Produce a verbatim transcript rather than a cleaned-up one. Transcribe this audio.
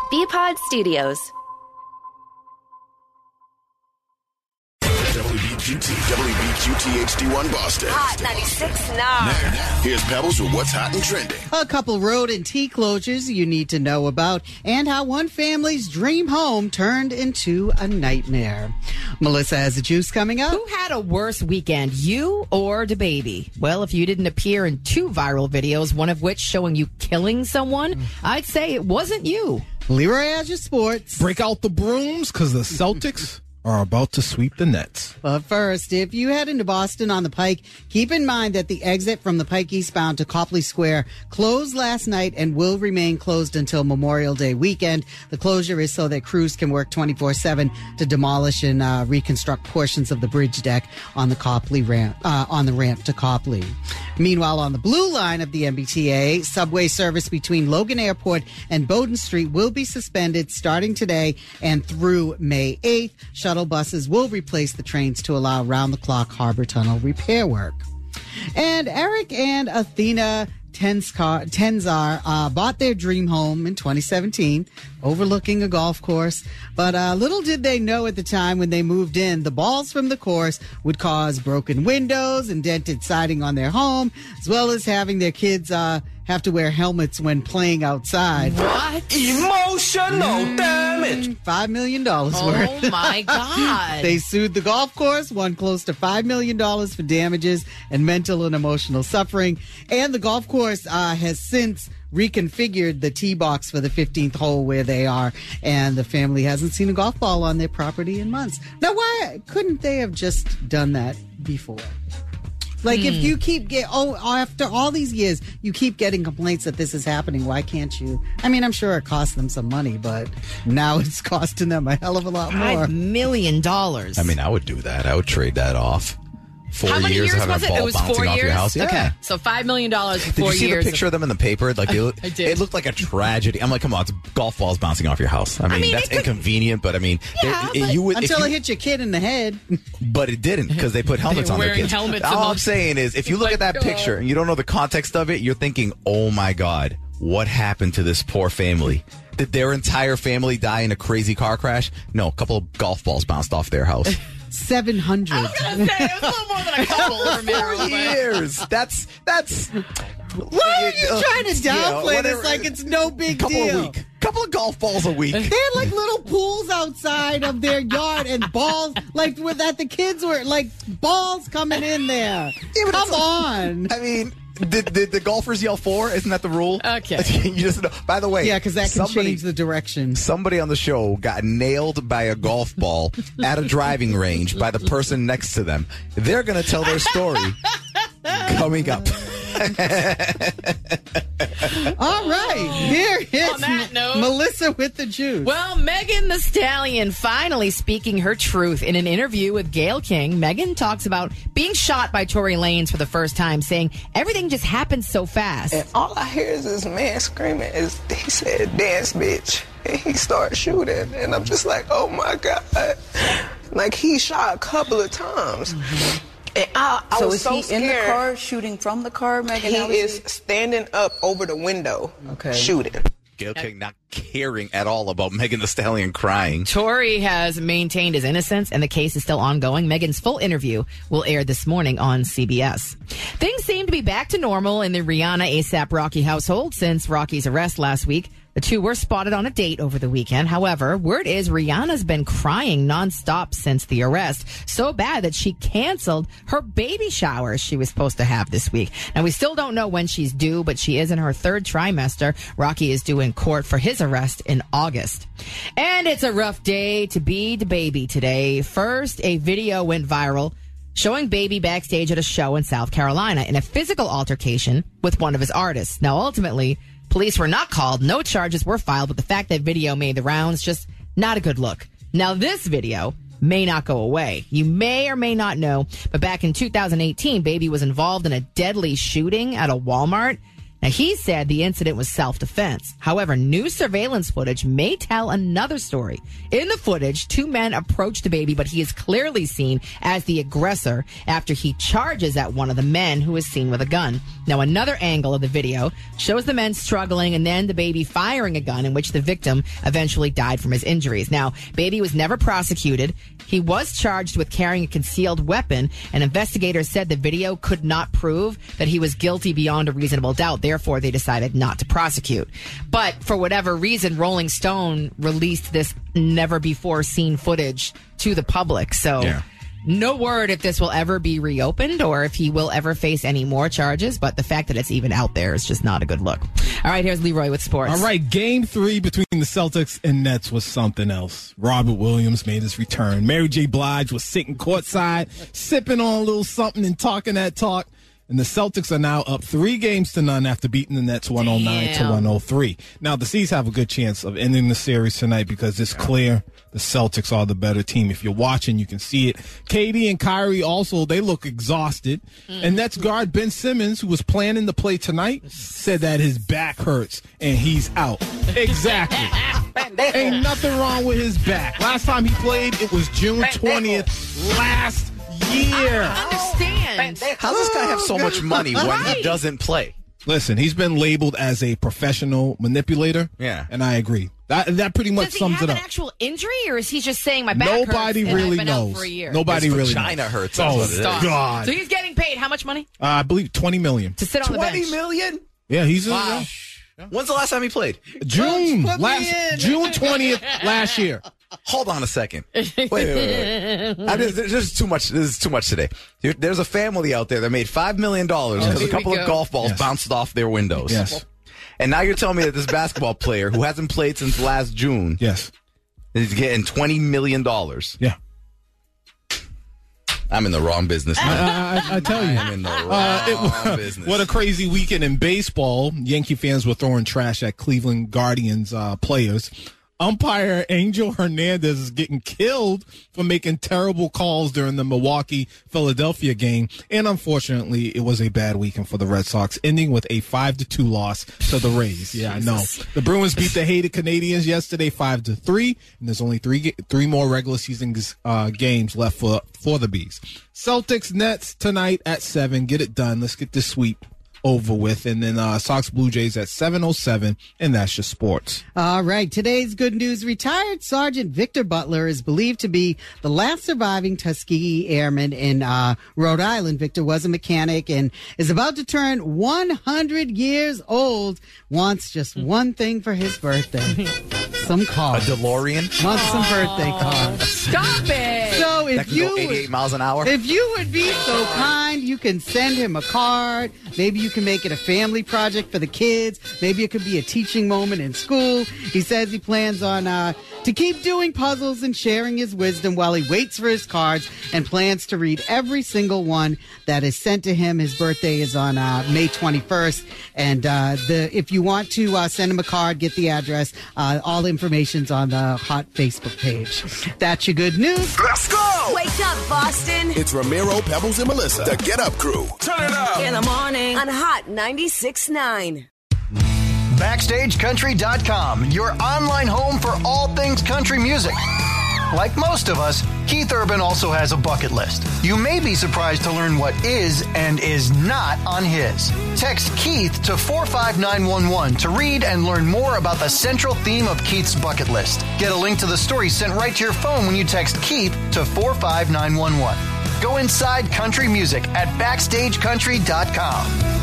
B-Pod Studios. W B Q T, W B Q T H D one Boston. Hot ninety-six point nine. Now, here's Pebbles with what's hot and trending. A couple road and T closures you need to know about, and how one family's dream home turned into a nightmare. Melissa has the juice coming up. Who had a worse weekend, you or DaBaby? Well, if you didn't appear in two viral videos, one of which showing you killing someone, I'd say it wasn't you. Leroy has your sports. Break out the brooms because the Celtics are about to sweep the Nets. But first, if you head into Boston on the Pike, keep in mind that the exit from the Pike eastbound to Copley Square closed last night and will remain closed until Memorial Day weekend. The closure is so that crews can work twenty-four seven to demolish and uh, reconstruct portions of the bridge deck on the Copley ramp, uh, on the ramp to Copley. Meanwhile, on the blue line of the M B T A, subway service between Logan Airport and Bowdoin Street will be suspended starting today and through May eighth. Shuttle buses will replace the trains to allow round-the-clock harbor tunnel repair work. And Eric and Athena Tenzar, Tenzar uh, bought their dream home in twenty seventeen, overlooking a golf course. But uh, little did they know at the time when they moved in, the balls from the course would cause broken windows and dented siding on their home, as well as having their kids uh, have to wear helmets when playing outside. What? Emotional damage. Five million dollars Oh, worth. my God. They sued the golf course, won close to five million dollars for damages and mental and emotional suffering. And the golf course uh, has since reconfigured the tee box for the fifteenth hole where they are, and the family hasn't seen a golf ball on their property in months. Now, why couldn't they have just done that before? Like, if you keep get oh after all these years, you keep getting complaints that this is happening. Why can't you? I mean, I'm sure it cost them some money, but now it's costing them a hell of a lot more. Five million dollars. I mean, I would do that. I would trade that off. Four How many years, years having was a it? ball It was bouncing four off years? your house. Yeah. Okay. So five million dollars for Did four you see years. the picture of them in the paper? Like they, I did. It looked like a tragedy. I'm like, come on, it's golf balls bouncing off your house. I mean, mean, that's it could- inconvenient, but I mean, Yeah, it- but- you would if Until you- it hit your kid in the head. But it didn't because they put helmets were on their wearing kids. helmets All and I'm all- saying is, if you look My at that God. picture and you don't know the context of it, you're thinking, oh my God, what happened to this poor family? Did their entire family die in a crazy car crash? No, a couple of golf balls bounced off their house. seven hundred. I was going to say, it was a little more than a couple for me. Four years. That's that's. Why are you uh, trying to you know, downplay whatever. this like it's no big couple deal? a week. Couple of golf balls a week. They had like little pools outside of their yard and balls, like with that the kids were like balls coming in there. Yeah, but Come it's- on. I mean, did, did the golfers yell four? Isn't that the rule? Okay. you just know. By the way, Yeah, because that can somebody, change the direction. Somebody on the show got nailed by a golf ball at a driving range by the person next to them. They're going to tell their story coming up. All right, here is On that note- Melissa with the juice. Well, Megan Thee Stallion finally speaking her truth in an interview with Gayle King. Megan talks about being shot by Tory Lanez for the first time, saying everything just happened so fast. And all I hear is this man screaming. Is he said, "Dance, bitch," and he started shooting, and I'm just like, "Oh my God!" Like he shot a couple of times, and I, I So was is so he scared. in the car shooting from the car, Megan? He How is standing up over the window, Okay. shooting. Gayle King not caring at all about Megan Thee Stallion crying. Tory has maintained his innocence, and the case is still ongoing. Megan's full interview will air this morning on C B S. Things seem to be back to normal in the Rihanna ASAP Rocky household since Rocky's arrest last week. The two were spotted on a date over the weekend. However, word is Rihanna's been crying nonstop since the arrest, so bad that she canceled her baby shower she was supposed to have this week. Now, we still don't know when she's due, but she is in her third trimester. Rocky is due in court for his arrest in August. And it's a rough day to be DaBaby today. First, a video went viral showing Baby backstage at a show in South Carolina in a physical altercation with one of his artists. Now, ultimately, police were not called, no charges were filed, but the fact that video made the rounds, just not a good look. Now, this video may not go away. You may or may not know, but back in two thousand eighteen, Baby was involved in a deadly shooting at a Walmart. Now, he said the incident was self-defense. However, new surveillance footage may tell another story. In the footage, two men approach the baby, but he is clearly seen as the aggressor after he charges at one of the men who is seen with a gun. Now, another angle of the video shows the men struggling and then the baby firing a gun in which the victim eventually died from his injuries. Now, baby was never prosecuted. He was charged with carrying a concealed weapon, and investigators said the video could not prove that he was guilty beyond a reasonable doubt. Therefore, they decided not to prosecute. But for whatever reason, Rolling Stone released this never-before-seen footage to the public. So Yeah. no word if this will ever be reopened or if he will ever face any more charges. But the fact that it's even out there is just not a good look. All right, here's Leroy with sports. All right, game three between the Celtics and Nets was something else. Robert Williams made his return. Mary J. Blige was sitting courtside, sipping on a little something and talking that talk. And the Celtics are now up three games to none after beating the Nets one oh nine Damn. to one oh three. Now, the C's have a good chance of ending the series tonight because it's clear the Celtics are the better team. If you're watching, you can see it. K D and Kyrie also, they look exhausted. Mm. And Nets guard Ben Simmons, who was planning to play tonight, said that his back hurts and he's out. Exactly. Ain't nothing wrong with his back. Last time he played, it was June twentieth last year. I don't understand. How does this guy have so much money when Right. he doesn't play? Listen, he's been labeled as a professional manipulator. Yeah. And I agree. That that pretty much Does he sums have it an up. actual injury, or is he just saying my back Nobody hurts and really I've been knows. out for a year? Nobody His really vagina knows. hurts, that's Oh, what it is. Stop. God. So he's getting paid how much money Uh, I believe twenty million. to sit on the Twenty bench? million? Yeah, he's a, Wow. When's the last time he played? June Put me last in. June twentieth last year. Hold on a second. Wait, wait, wait. wait. I mean, there's there's too much. This is too much today. There- There's a family out there that made five million dollars because here a couple we of go. golf balls Yes. bounced off their windows. Yes. And now you're telling me that this basketball player who hasn't played since last June Yes. is getting twenty million dollars. Yeah. I'm in the wrong business. I, I, I tell you. I'm in the wrong Uh, it- business. What a crazy weekend in baseball. Yankee fans were throwing trash at Cleveland Guardians uh, players. Umpire Angel Hernandez is getting killed for making terrible calls during the Milwaukee-Philadelphia game. And unfortunately, it was a bad weekend for the Red Sox, ending with a five to two loss to the Rays. Yeah, I know. The Bruins beat the hated Canadians yesterday five to three, and there's only three ga- three more regular season uh, games left for, for the Bees. Celtics Nets tonight at seven. Get it done. Let's get this sweep over with. And then uh, Sox Blue Jays at seven oh seven, and that's your sports. All right. Today's good news. Retired Sergeant Victor Butler is believed to be the last surviving Tuskegee Airman in uh, Rhode Island. Victor was a mechanic and is about to turn one hundred years old. Wants just one thing for his birthday. Some a cars. DeLorean Wants some birthday cards. Stop it! So that if can you go eighty-eight miles an hour. If you would be so kind, you can send him a card. Maybe you can make it a family project for the kids. Maybe it could be a teaching moment in school. He says he plans on uh, to keep doing puzzles and sharing his wisdom while he waits for his cards and plans to read every single one that is sent to him. His birthday is on uh, May twenty-first. And uh, the if you want to uh, send him a card, get the address. Uh, all the information's on the Hot Facebook page. That's your good news. Let's go! Wake up, Boston. It's Ramiro, Pebbles, and Melissa, the Get Up Crew. Turn it up! In the morning on Hot ninety-six point nine. Backstage Country dot com, your online home for all things country music. Like most of us, Keith Urban also has a bucket list. You may be surprised to learn what is and is not on his. Text Keith to four five nine one one to read and learn more about the central theme of Keith's bucket list. Get a link to the story sent right to your phone when you text Keith to four five nine one one. Go inside country music at Backstage Country dot com.